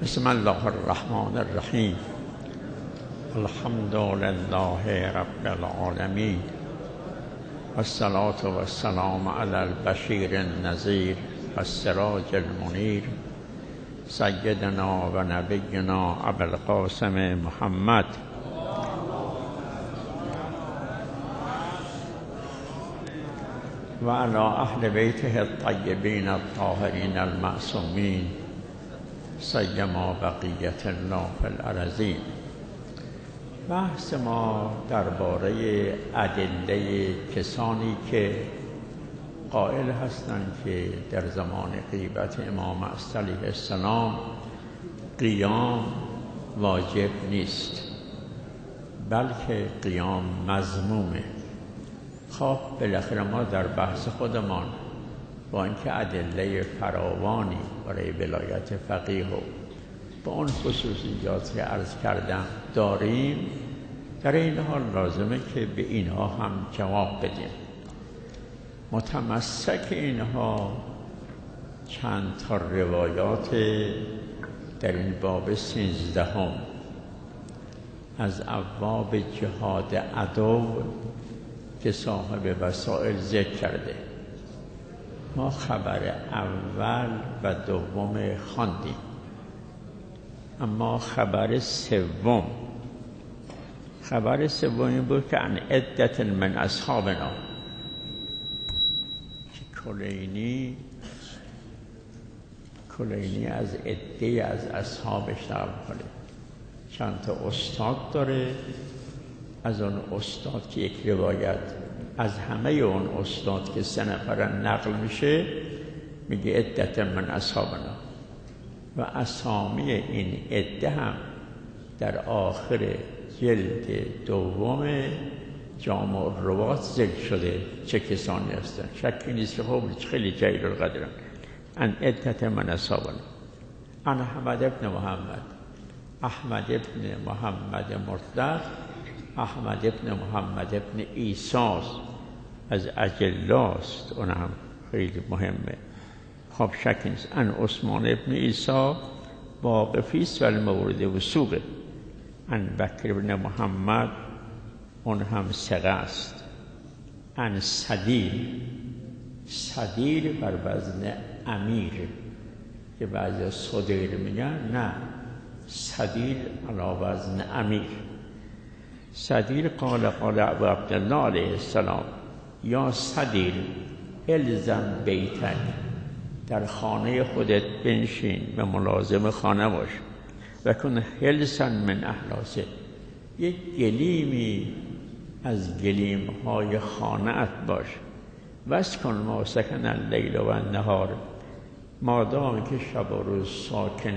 بسم الله الرحمن الرحیم. الحمد لله رب العالمین والصلاة والسلام علی البشیر النذیر والسراج المنیر سیدنا و نبینا ابوالقاسم محمد و علی اهل بیته الطیبین الطاهرین المعصومین سیما بقیت الله فی الارضین. بحث ما درباره ادله کسانی که قائل هستند که در زمان غیبت امام عصر علیه السلام قیام واجب نیست بلکه قیام مذمومه. خب بالاخره ما در بحث خودمان با اینکه ادله فراوانی برای ولایت فقیه و با اون خصوصیات که عرض کردم داریم، در این حال لازمه که به اینها هم جواب بدیم. متمسک اینها چند تا روایات در این باب 13 از ابواب جهاد عدو که صاحب وسائل ذکر کرده. ما خبر اول و دوم خواندیم، اما خبر سوم این بود که عن عدت من اصحابنا که کلینی از عده از اصحابش نقل کنه. چند تا استاد داره، از اون استاد که یک روایت از همه اون استاد که 3 نفرن نقل میشه میگه عدت من اصحابنا، و اسامی این عده هم در آخر جلد دوم جامع الروات ذکر شده چه کسانی هستن. شکی نیست که خب خیلی جلیل القدرن. ان عدت من اصحابنا ان احمد ابن محمد، احمد ابن محمد مطلق، احمد ابن محمد ابن عیسی از اجلاست، اون هم خیلی مهمه. خب شک نیست. ان عثمان ابن عیسی واقفیست ولی مورد وثوقه. ان بکر ابن محمد اون هم ثقه است. ان صدیر بر وزن امیر که بعضی صدیر میگن، نه، صدیر علی وزن امیر. صدیر قال ابو عبدالله علیه السلام یا صدیر الزم بیتک، در خانه خودت بنشین و ملازم خانه باش. و کن حلسا من احلاسه، یک گلیمی از گلیم‌های خانه‌ات باش. واسکن ما سکن اللیل و النهار، مادام که شب و روز ساکن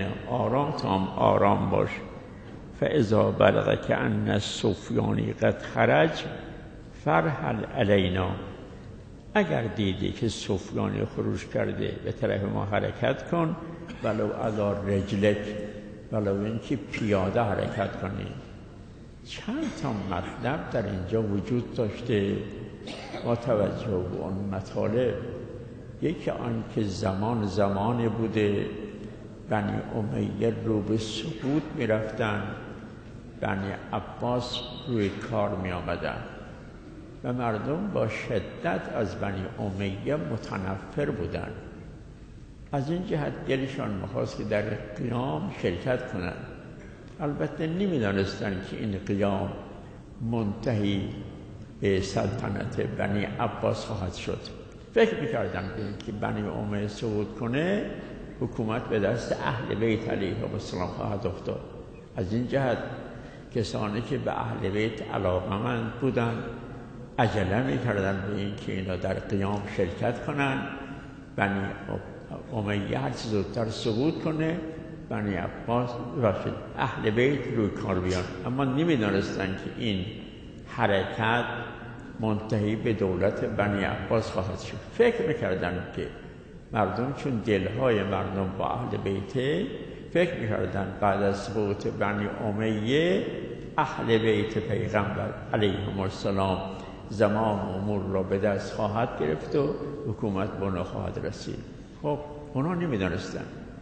آرام باش. فاذا بلغ که ان السفیانی قد خرج فرحل علینا، اگر دیدی که سفیانی خروج کرده به طرف ما حرکت کن، ولو علی رجلک، ولو اینکه پیاده حرکت کنی. چند تا مطلب در اینجا وجود داشته با توجه به اون مطالب. یکی آن که زمانی بوده بنی امیه رو به سقوط می رفتن، بنی عباس روی کار می آمدن و مردم با شدت از بنی امیه متنفر بودن. از این جهت دلشان می‌خواست که در قیام شرکت کنند. البته نمی‌دانستند که این قیام منتهی به سلطنت بنی عباس خواهد شد. فکر می‌کردند که بنی امیه سقوط کنه، حکومت به دست اهل بیت علیهم السلام خواهد افتاد. از این جهت کسانی که به اهل بیت علاقه‌مند بودند عجله می‌کردند به این که اینا در قیام شرکت کنند. بنی امیه هر چه زودتر سقوط کنه، بنی عباس راشد اهل بیت روی کار بیان. اما نمی‌دانستند که این حرکت منتهی به دولت بنی عباس خواهد شد. فکر می‌کردند که مردم، چون دلهای مردم با اهل بیت، فکر می‌کردند بعد از سقوط بنی امیه اهل بیت پیغمبر علیهم السلام زمان امور را به دست خواهد گرفت و حکومت به اونها خواهد رسید. خب اونا نمی‌دانستند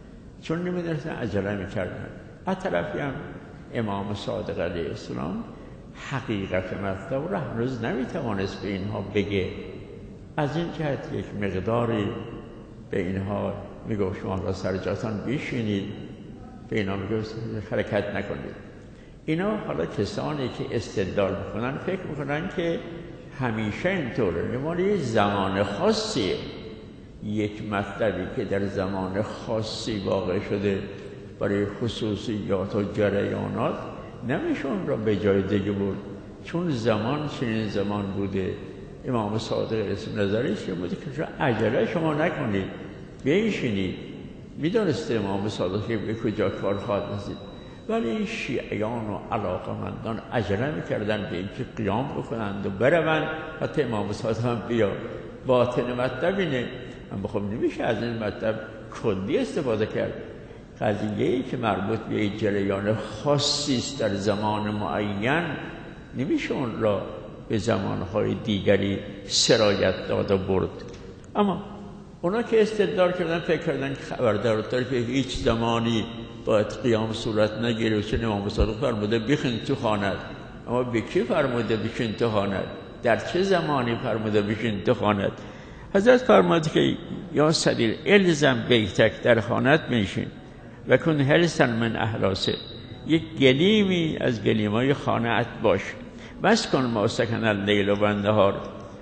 چون نمیدونستن عجله میکردن. از طرفی هم امام صادق علیه السلام حقیقت مطلب رو هنوز نمیتوانست به اینها بگه. از این جهت یک مقداری به اینها میگفت شما را سر جاتان بیشینید، به اینا میگفت حرکت نکنید. اینا حالا کسانی که استدلال میکنن فکر میکنن که همیشه اینطوره، مال یه زمان خاصیه، یک مطلبی که در زمان خاصی واقع شده برای خصوصیات و جریانات نمیشه اون را به جای دیگه بود، چون زمان چنین زمان بوده. امام صادق اسم نظرش که بوده که عجله شما نکنید، بیشینید. میدانسته امام صادق که به کجا کار خواهد رسید، ولی این شیعیان و علاقمندان عجله میکردن به اینکه قیام بکنند و بروند. حتی امام صادق هم بیا باطن مطلب اینه، اما خب نمیشه از این مطلب کلی استفاده کرد. قضیه‌ای که مربوط به جریان خاصی است در زمان معین نمیشه اون را به زمانهای دیگری سرایت داد و برد. اما اونا که استدلال کردن فکر کردن که خبردار که هیچ زمانی باید قیام صورت نگیره، چون امام صادق فرموده بشین تو خانت. اما به کی فرموده بشین تو خانت؟ در چه زمانی فرموده بشین تو خانت؟ حضرت فرموده که یا صدیر الزم بیتک، در خانت بنشین و کن حرصا من احراسه، یک گلیمی از گلیمای خانه‌ات باش، بس کن ما سکن اللیل و النهار،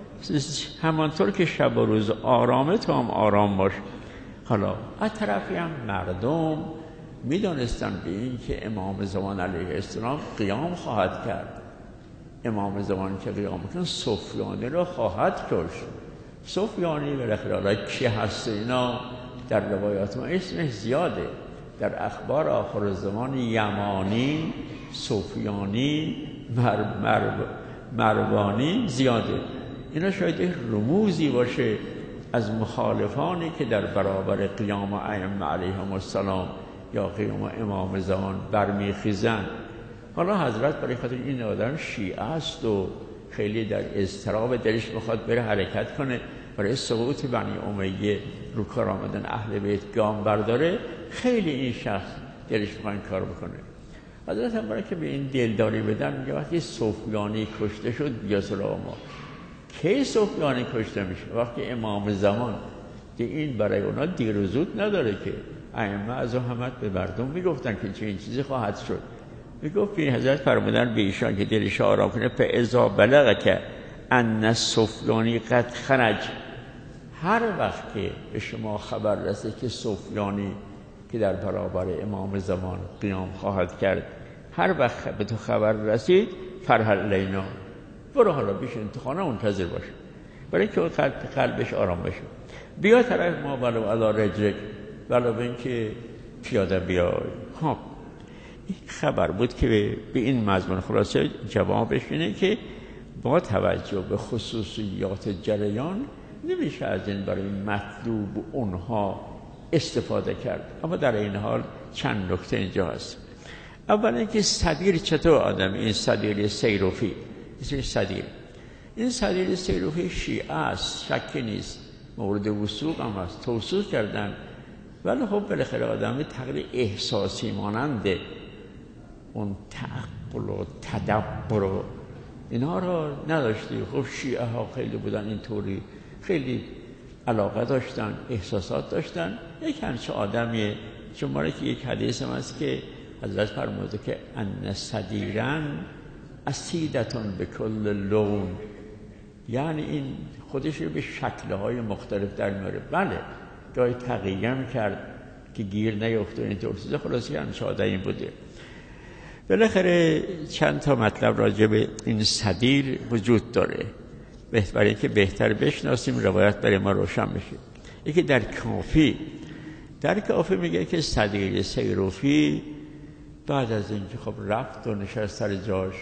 همانطور که شب و روز آرامه تو هم آرام باش. حالا از طرفی هم مردم میدانستن به این که امام زمان علیه السلام قیام خواهد کرد. امام زمان که قیام کن سفیانی را خواهد کشت. سفیانی بالاخره کی هست؟ اینا در روایات ما اسمش زیاده، در اخبار آخر زمان یمانی، سفیانی، مروانی زیاده. اینا شاید رموزی باشه از مخالفانی که در برابر قیام ائمه علیهم السلام یا قیام امام زمان برمیخیزن. حالا حضرت برای خاطر این آدم شیعه است و خیلی در اضطراب دلش میخواد بره حرکت کنه برای سقوط بنی امیه رو کار آمدن اهل بیت گام برداره، خیلی این شخص دلش میخواد کار بکنه. حضرت هم برای که به این دلداری بدن میگه وقتی سفیانی کشته شد بیا سراغ ما. کی سفیانی کشته میشه؟ وقتی امام زمان، که این برای اونا دیر و زود نداره که ائمه از همت به مردم میگفتن که چه این چیزی خواهد شد. میگفت که حضرت فرمودن به ایشان که دلش آرام کنه فاذا بلغک ان السفیانی قد خرج، هر وقت که به شما خبر رسه که سفیانی که در برابر امام زمان قیام خواهد کرد، هر وقت به تو خبر رسید فرحل لینا، برو حالا بشین تو خانه منتظر باش برای که قلبش آرام بشه. بیا طرف ما ولو علی رجلک، ولو به این که پیاده بیای. خب این خبر بود که به این مضمون خلاصه جوابش اینه که با توجه به خصوصیات جریان نمیشه از این برای مطلوب اونها استفاده کرد. اما در این حال چند نکته اینجا هست. اول اینکه صدیر چطور آدم، این صدیر سیروفی، اسمش صدیر، این صدیر سیروفی شیعه است، شکی نیست، مورد وثوق هم هست، توصیف کردن. ولی خب بالاخره آدم تقریبا احساسی ماننده، اون تعقل و تدبر و اینا رو نداشتی. خب شیعه ها خیلی بودن اینطوری، خیلی علاقه داشتن، احساسات داشتن. یک همچه آدمیه. شماره که یک حدیث هم هست که حضرت فرموده که ان صدیرن اسیدتون به کل لون، یعنی این خودش رو به شکل‌های مختلف در میاره. بله گاهی تقییم کرد که گیر نیفته اینطور چیزا. خلاصی همچه آدمی بوده. بالاخره چند تا مطلب راجع به این صدیر وجود داره، برای که بهتر بشناسیم روایت برای ما روشن بشه. یکی در کافی میگه که صدیر سیروفی بعد از اینکه خب رفت و نشست سر جاش،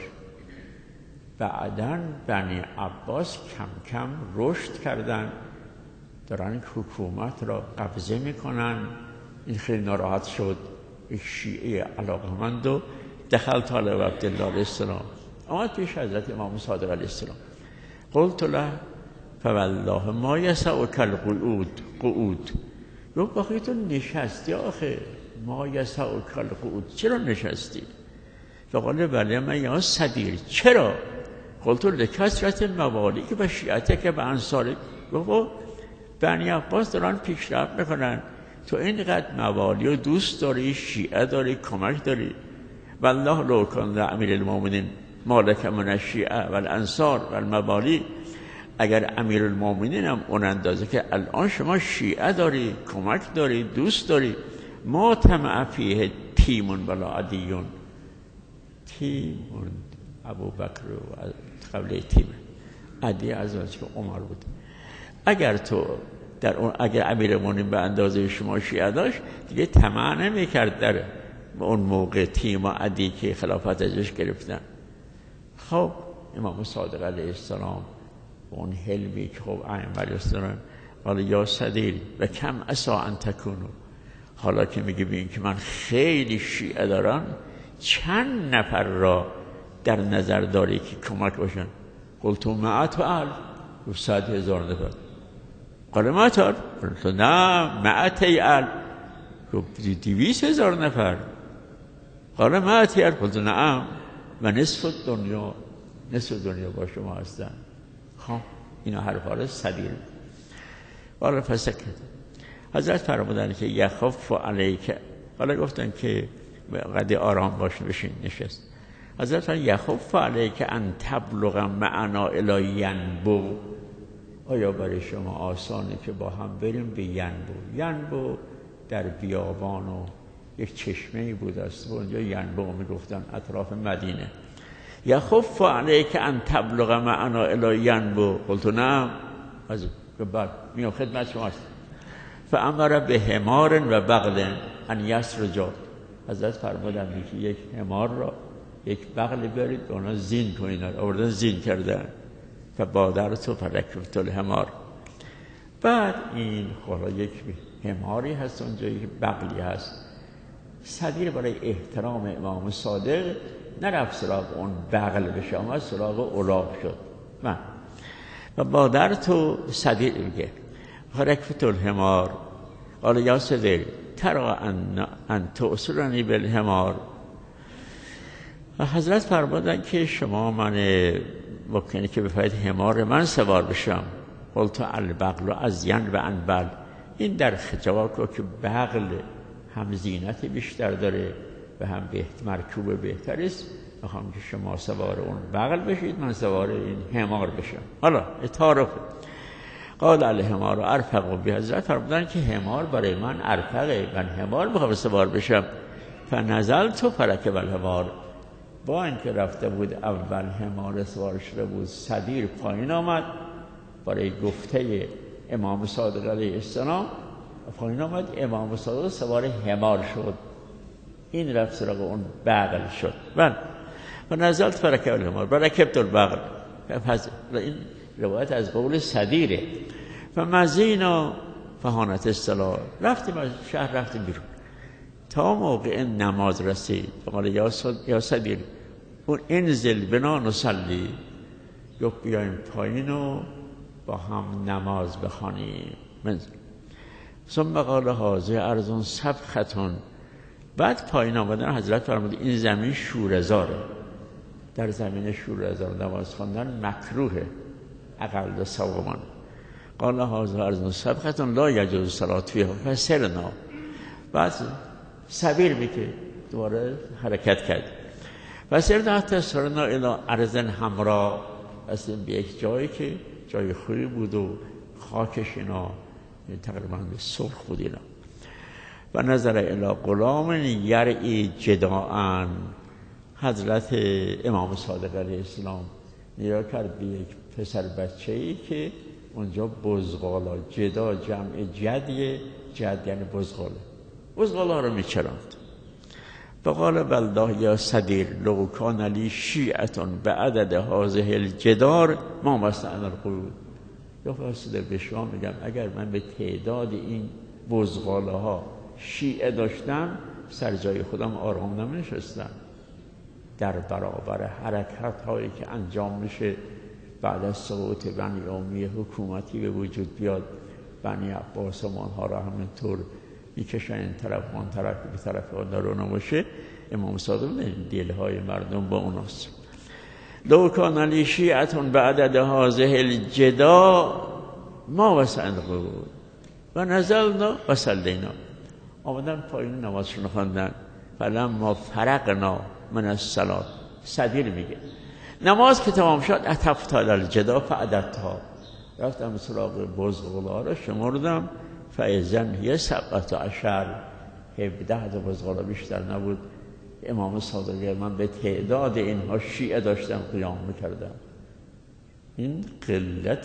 بعداً بنی عباس کم کم رشد کردن، دارن حکومت را قبضه میکنن. این خیلی ناراحت شد، یک شیعه علاقمند و دخل طالب عبدالله علیه السلام، آمد پیش حضرت امام صادق علیه السلام. قلت له فوالله ما یسعک القعود، گفت باقی تو نشستی آخه ما یسع کالقعود، چرا نشستی؟ فقال بله من یا صدیر. چرا؟ قلت لکثرت موالیک و شیعتک و انصارک. بابا بنی عباس دارن پیشرفت میکنن، تو اینقدر موالی و دوست داری، شیعه داری، کمک داری. والله لو کان امیر المؤمنین مالک من الشیعه و الانصار و الموالی، اگر امیر المؤمنین هم اون اندازه که الان شما شیعه داری، کمک داری، دوست داری، ما طمع فیه تیمون ولا عدیون. تیمون ابو بکر و قبل تیم عدی از که عمر بود. اگر تو در اون، اگر امیر المؤمنین به اندازه شما شیعه داشت دیگه طمع نمی‌کرد در اون موقع تیم و عدی که خلافت ازش گرفتن. خب امام صادق علیه السلام اون حلمی که خب ائمه دارن، حالا یا صدیر و کم عسا ان تکونو، حالا که میگه ببین که من خیلی شیعه دارم، چند نفر را در نظر داری که کمک باشن؟ قلت مئة الف، 100,000 نفر. قال مئة الف، نه 200 الف، 200,000 نفر. قال 100 الف، قلت نعم و نصف دنیا، نصف دنیا با شما هستن. خب اینا حرفا رو صدیر. حالا فسکت. حضرت فرمودن که یخف علیک، حالا گفتن که قد آرام باش بشین نشست. حضرت فرمودن یخف علیک ان تبلغ معنا الی ینبو، آیا برای شما آسانه که با هم بریم به ینبو؟ ینبو در بیابان و یک چشمه‌ای بود است و اونجا ینبو میگفتن اطراف مدینه. یخف علیک ان تبلغ معنا الی ینبو، قلت نعم. از بعد میام خدمت شما است. فامر به حمار و بغل ان یسرجا، حضرت فرمودن که یک حمار را یک بغل برید اونا زین کنین، آوردن زین کردن. فبادرت فرکبت الحمار. بعد این خورا یک حماری هست اونجا، یک بغلی هست. صدیر برای احترام امام صادق نرفت سراغ اون بغل بشه، اما سراغ الاغ شد. من و بادرت صدیر میگه فرکبت الحمار. قال یا صدیر ترى ان تؤسرنی بالحمار. و حضرت فرمودن که شما من ممکنه که بفرمایید حمار من سوار بشم. قلت البغل از ین و انبل، این در جواب که بغل هم زینت بیشتر داره و هم مرکوب بهتر است، میخوام که شما سوار اون بغل بشید، من سوار این حمار بشم. حالا تعارف. قال الحمار ارفق به، حضرت فرمودن که حمار برای من ارفقه، من حمار میخوام سوار بشم. فنزلت فرکب الحمار، با اینکه رفته بود اول حمار سوار شده بود، صدیر پایین آمد برای گفته امام صادق علیه السلام، پایین آمد، امام صادق سوار حمار شد، این رفت سراغ اون بغل شد. و نزلت فرکب الحمار برکبت البغل. این روایت از قول صدیره. و مزینا فهانت الصلاه، رفتیم از شهر، رفتیم بیرون تا موقع نماز رسید. قال یا صدیر اون انزل بنا نصلی، گفت بیایم پایین و با هم نماز بخوانیم. ثم قال هذه ارض سبختون، بعد پایین آمدن حضرت فرمود این زمین شوره‌زاره، در زمین شوره‌زار نماز خواندن مکروهه اقل ثوابا. قال هذه ارض سبختون لا یجوز الصلاة فیها فسرنا، بعد سبیل میگه دوباره حرکت کرد. فسرنا حتی سرنا الی ارض حمراء، اصلا به یک جایی که جای خوبی بود و خاکش اینا تقریبا سرخ بود اینا. و نظر الی غلام یرعی جداعا، حضرت امام صادق علیه السلام نگاه کرد به یک پسر بچه‌ای که اونجا بزغالا، جدا جمع جدیه، جد یعنی بزغالا رو میچراند. فقال والله یا صدیر لو کان لی شیعتون بعدد هذه الجدار ما مستعن القعود. یا فاصله به شما میگم اگر من به تعداد این بزغالاها شیعه داشتم سر جای خودم آرام نمی‌نشستم. در برابر حرکت هایی که انجام میشه بعد از سقوط بنی امیه، حکومتی به وجود بیاد، بنی عباس و آنها را همینطور میکشن این طرف اون طرف به طرف آدارونا باشه. امام صادق دلهای مردم با اوناست. لو کان لی شیعة بعدد هذه الجدا ما وسعنا بود و نزلنا و صلینا. آمدن پایین نمازشون خواندن. فلما فرغنا من الصلاة، صدیر میگه نماز که تمام شد اتفت علی الجدا فعددتها، رفتم سراغ بزغالا رو شمردم. فاذا هی 17 17 تا بزغالا بیشتر نبود. امام صادق من به تعداد اینها شیعه داشتم قیام میکردم. این قلت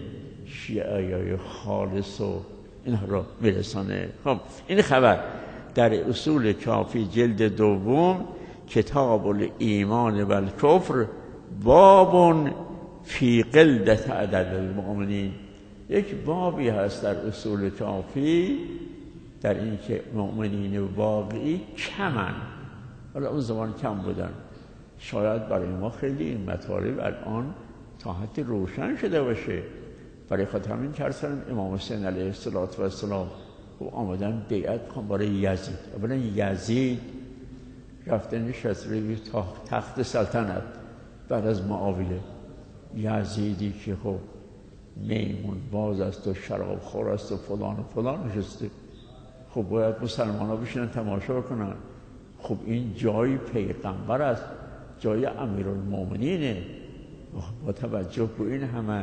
شیعه خالص و اینها را میرسانه. خب این خبر در اصول کافی جلد دوم کتاب الایمان و الکفر باب فی قلت عدد المؤمنین، یک بابی هست در اصول کافی در این که مؤمنین واقعی کمن. حالا اون زمان کم بودن، شاید برای ما خیلی این مطالب الان تا حد روشن شده باشه. برای خاطر همین کردن امام حسین علیه السلام و آمدن بیعت کن برای یزید. اولا یزید رفته نشست روی تخت سلطنت بعد از معاویه. یزیدی که خب میمون باز است و شراب خور است و فلان و فلان نشسته. خب باید مسلمان ها بشینن تماشا کنن. خب این جای پیغمبر است، جای امیرالمومنینه. با توجه به این همه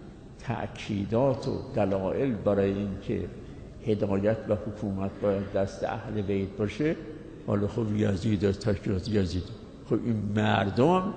تأکیدات و دلائل برای این که هدایت و حکومت باید دست اهل بیت باشه، حالا خب یزید از تشکیلات یزید. خب این مردم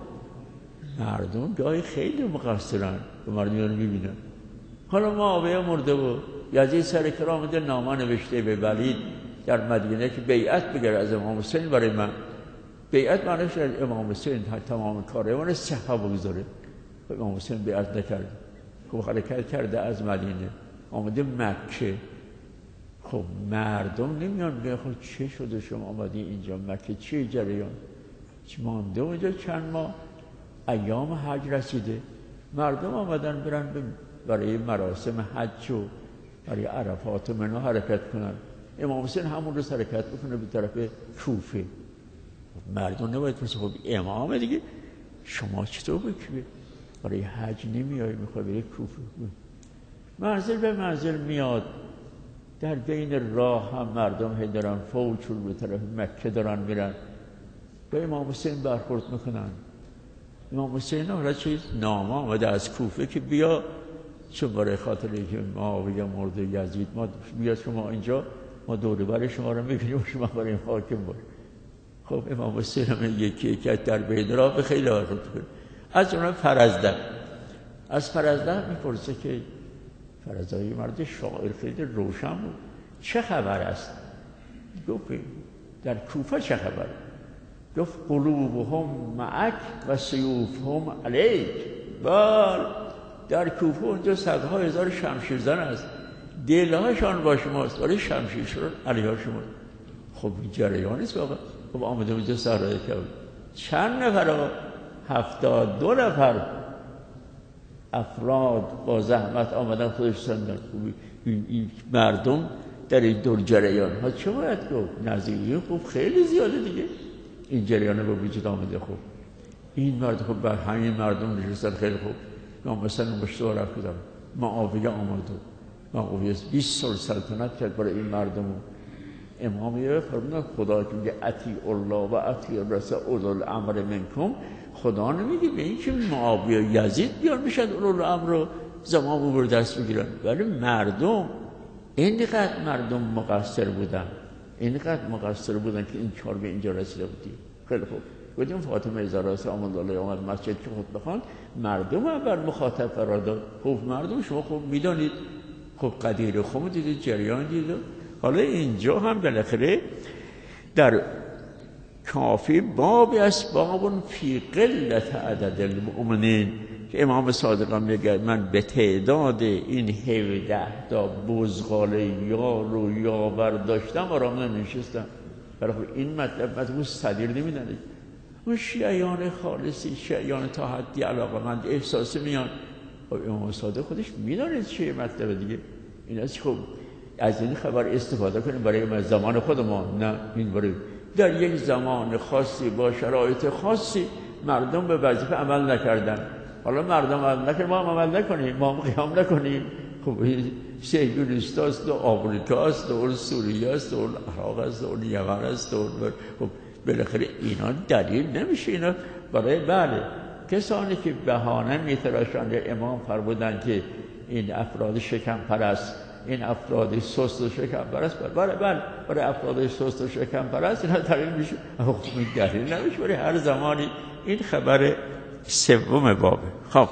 گاهی خیلی مقصرن و مردم رو میبینن. حالا معاویه مرده بود، یزید سر کرامت نامه نوشته به ولید در مدینه که بیعت بگیره از امام حسین برای من. بیعت معنیش امام حسین تمام کاره من صحابه بگذاره. امام حسین بیعت نکرد. خب حرکت کرده از مدینه آمده مکه. خب مردم نمیان میگن خب چه شده شما آمدی اینجا مکه، چه جریان؟ مانده اونجا چند ماه، ایام حج رسیده، مردم آمدن برن برای مراسم حج و برای عرفات و منو حرکت کنن. امام حسین همون روز حرکت بکنه به طرف کوفه. مردم نباید پرسه خب امام دیگه شما چطور بکنید برای حج نمیایی میخوای بری کوفه؟ منزل به منزل میاد. در بین راه هم مردم هی دارن فوچون به طرف مکه دارن میرن، به امام حسین برخورد میکنن. امام حسین را چیز نامه آمده از کوفه که بیا، چون برای خاطر که معاویه مرده یزید ما بیا شما اینجا، ما دوره برای شما رو میکنیم و شما برای حاکم باش. خب امام حسین هم یکی در بین راه به خیلی حرکت کنه. از اونها از فرزده میپرسه که فرزده مرد شاعر خیلی روشن بود، چه خبر است؟ گفت در کوفه چه خبر؟ گفت قلوبهم معک و سیوفهم علیک. بله در کوفه اونجا صدها هزار شمشیرزن است، دلهاشان با شماست ولی شمشیرشون علیه شما. خب این جریان نیست واقعا. خب آمده اونجا صحرای کرد چند نفر آقا؟ 72 نفر افراد با زحمت آمدن خودش سندن. این مردم در این دور جریان ها چه باید گفت؟ نظیری خوب خیلی زیاده دیگه این جریان با وجود آمده. خوب این مرد خب بر همین مردم نشستن خیلی خوب. من مثلا مشتاق رفتم معاویه آمد و معاویه 20 سال سلطنت کرد برای این مردم. امامیه فرمودن خدا که میگه اطیع الله و اطیع الرسول اولو الامر منکم، خدا نمیگه به این که معاویه و یزید بیان میشن اولو الامر رو زمان بر دست بگیرن. ولی مردم اینقدر مردم مقصر بودن که این کار به اینجا رسیده بودی. خیلی خوب گفتیم فاطمه زهرا سلام الله علیها آمد مسجد که خطبه خواند، مردم هم بر مخاطب قرار داد. خب مردم شما خوب میدانید، خب قدیر خود دیدید، جریان دیدید. حالا اینجا هم بالاخره در کافی بابی است، باب فی قلت عدد المؤمنین، که امام صادق میگه من به تعداد این 17 تا بزغال یار و یاور داشتم آرام نمیشستم. برای این مطلب صدیر نمیدنه. اون شیعیان خالصی، شیعیان تا حدی علاقمند احساسی میان. امام صادق خودش میدانه چیه مطلب دیگه. این است خب از این خبر استفاده کنیم برای زمان خودمون، نه این برای در یک زمان خاصی با شرایط خاصی مردم به وظیفه عمل نکردن. حالا مردم عمل نکنن، ما هم عمل نکنیم، ما هم قیام نکنیم. خب سیبیلیست هست و آمریکا هست و سوریه هست و عراق هست و یمن هست و خب بالاخره اینا دلیل نمیشه. اینا برای بله کسانی که بهانه میتراشند امام فرمودن که این افراد شکم پرست، این افراد سست و شکم پرست، برای افراد سست و شکم پرست اینا دلیل میشه. این دلیل نمیشه برای هر زمانی. این خبر سوم بابه. خب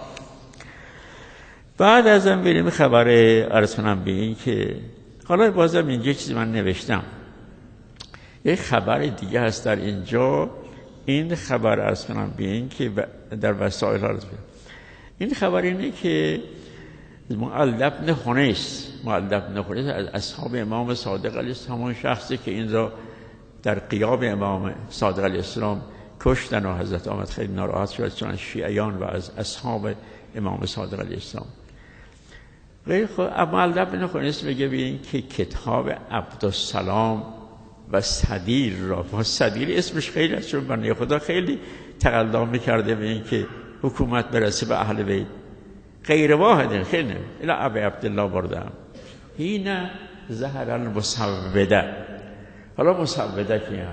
بعد ازم بریم خبر عرض کنم به این که حالا بازم اینجا چیزی من نوشتم، یک خبر دیگه هست در اینجا. این خبر عرض کنم به این که در وسائل عرض کنم، این خبر اینه که معل بن خنیس از اصحاب امام صادق علیه السلام، همون شخصی که این را در غیاب امام صادق علیه السلام کشتن و حضرت آمد خیلی ناراحت شد، چون شیعیان و از اصحاب امام صادق علیه السلام. غیر خود معل بن خنیس میگه ببین که کتاب عبدالسلام و صدیر را، با صدیر اسمش خیلی است چون بنده خدا خیلی تقلا میکرده به این که حکومت برسه به اهل بیت. غیر واحد خیلی الی ابی عبدالله بردم هینا ظهر المسوده. حالا مسوده کیه؟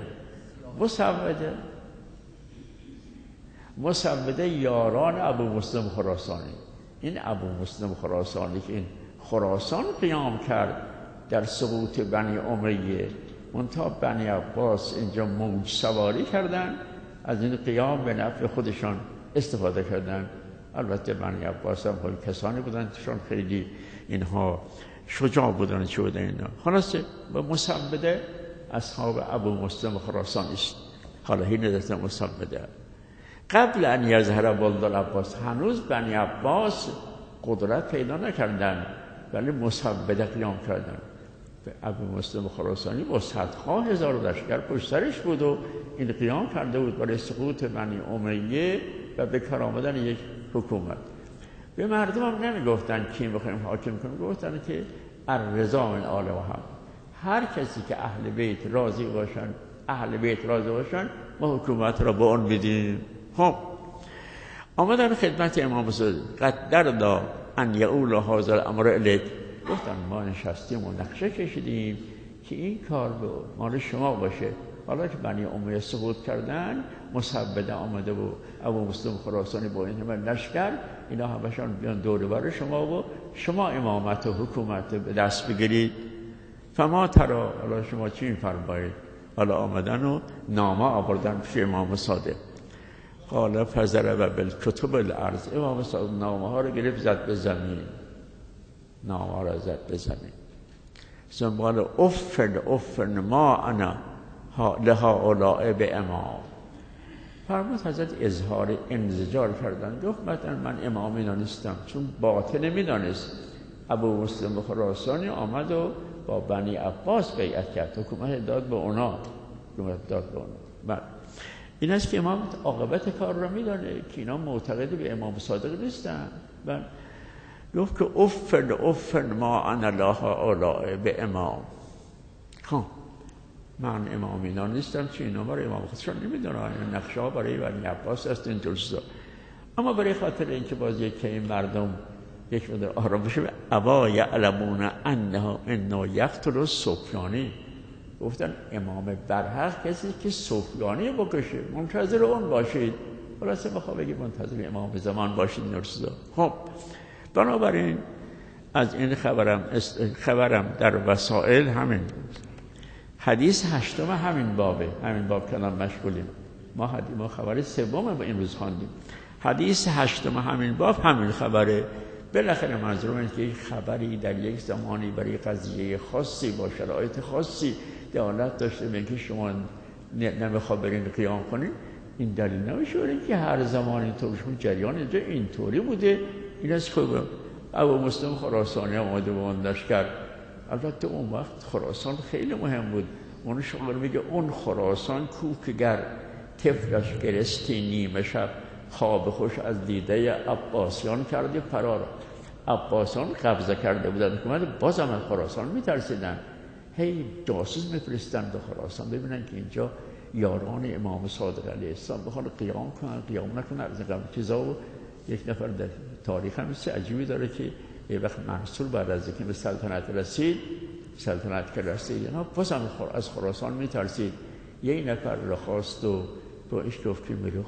مسوده یاران ابو مسلم خراسانی. این ابو مسلم خراسانی که این خراسان قیام کرد در سقوط بنی امیه، منتها بنی عباس اینجا موج سواری کردن، از این قیام به نفع خودشان استفاده کردن. البته بنی عباس هم کسانی بودن چون خیلی اینها شجاع بودن چه بودن اینا. خلاصه به مسوده اصحاب ابو مسلم خراسانی است. حالا این ندست مسوده قبل ان یظهر ولد العباس، هنوز بنی عباس قدرت پیدا نکردن ولی مسوده قیام کردن. ابو مسلم خراسانی با صدها هزار لشکر پشت سرش بود و این قیام کرده بود برای سقوط بنی امیه و به کار آمدن یک حکومت. به مردم هم نمیگفتن کی میخوایم حاکم کنیم، گفتن که الرضا من آل محمد، هر کسی که اهل بیت راضی باشن ما حکومت را به اون بدیم. خب آمدن خدمت امام صادق، قدرنا ان یؤول هذا الامر الیک، گفتن ما نشستیم و نقشه کشیدیم که این کار مال شما باشه. حالا که بنی امیه سقوط کردن، مسوده آمده و ابو مسلم خراسانی با این همه لشکر، اینا همشان بیان دور بر شما و شما امامت و حکومت به دست بگیرید. فما ترا، حالا شما چی می‌فرمایید؟ حالا آمدن و نامه آوردن پیش امام صادق. قال فضرب بالکتب الارض، امام صادق نامه ها رو گرفت زد به زمین، ثم قال افن ما انا لهؤلاء به امام. فرمود حضرت اظهار انزجار کردن، گفت من امام اینا نیستم، چون باطن میدانست. ابو مسلم خراسانی آمد و با بنی عباس بیعت کرد، حکومت داد به اونا. این است که امام عاقبت کار را میدانه که اینا معتقد به امام صادق نیستن. گفت که افن ما انا لهؤلاء به امام. من امام اینا نیستم، چه اینا برای امام خودشان نمیدونن، این نقشه ها برای بنی عباس است این جلسه. اما برای خاطر اینکه باز یک مردم یک مدر آرام بشه، ابا یعلمون انه یقتل سفیانی، گفتن امام برحق کسی که سفیانی بکشه، منتظر اون باشید. خلاصه بخواه بگی منتظر امام زمان باشید نرسیده. خب بنابراین از این خبرم در وسائل همین حدیث هشتم همین باب کلام مشغولیم. ما خبر سوم با امروز خواندیم. حدیث هشتم همین باب همین خبره. بالاخره منظورم اینه که یک خبری در یک زمانی برای قضیه خاصی با شرایط خاصی دلالت داشته به اینکه شما نمیخواد برین قیام کنین، این دلیل نمیشه برای اینکه هر زمان اینطور شما جریان اینجا اینطوری بوده. این از که ابو مسلم خراسانی آمده با اون لشکر. البته اون وقت خراسان خیلی مهم بود. اون شاعر میگه اون خراسان کو که گر طفلش گرستی نیمه شب، خواب خوش از دیده عباسیان کردی فرار. عباسان قبضه کرده بودن حکومت، بازم از خراسان میترسیدن، هی جاسوس میفرستن به خراسان ببینن که اینجا یاران امام صادق علیه السلام بخوان قیام کنن، قیام نکنن، از این چیزا. و یک نفر در تاریخ هم چیز عجیبی داره که یه وقت منصور بعد از اینکه به سلطنت رسید اینا بازم از خراسان میترسید. یه نفر رو خواست و باش گفت که میره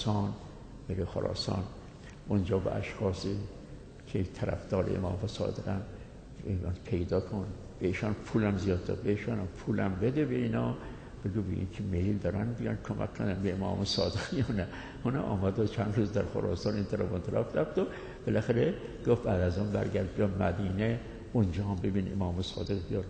خراسان اونجا به اشخاصی که طرفدار امام صادقن پیدا کن، بهشان پولم زیاد داد، بهشان پولم بده، به اینا بگو به این که میل دارن بیان کمک کنن به امام صادق یا نه. اونا آمد و چند روز در خراسان این طرف اون طرف رفت و بالاخره گفت بعد از اون برگرد بیا مدینه، اونجا هم ببین امام صادق بیار.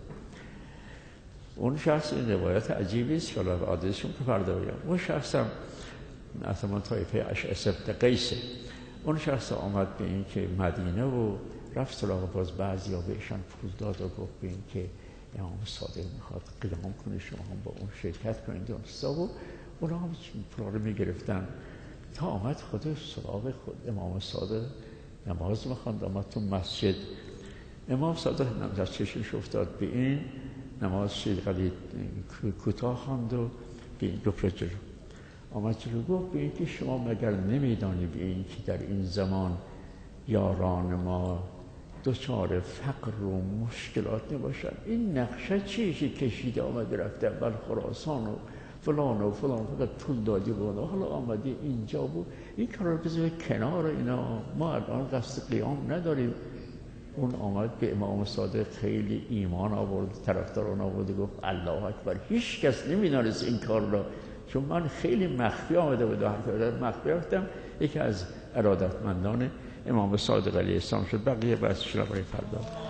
اون شخص، این روایت عجیبی است که حالا عادتشون که فردا بگم، اون شخص هم اصلا طایفه اشعث بن قیسه. اون شخص آمد به این که مدینه و رفت سراغ باز بعضی ها بهشان پول داد و گفت به این که امام صادق میخواد قیام کنه، شما هم با اون شرکت کنید و اونا هم پول رو میگرفتن تا آمد خود سراغ خود امام صادق نماز میخواند. آمد تو مسجد، امام صادق در چشمش افتاد به این نماز خیلی کوتاه خواند و به این دو جلو آمد جلو گفت به این که شما مگر نمیدانی به این که در این زمان یاران ما دچار فقر و مشکلات نباشد. این نقشه چیزی کشیده آمده رفته اول خراسان و فلان فقط پول دادی بود، حالا آمدی اینجا بود، این کار رو بذار کنار، اینا ما الان قصد قیام نداریم. اون آمد به امام صادق خیلی ایمان آورد، طرفداران آورد، گفت الله اکبر، هیچ کس نمی‌دانست این کار را، چون من خیلی مخفی آمده بود، مخفی رفتم. یکی از ارادتمندان امام صادق علیه السلام شد. بقیه بحثش را برای فردا.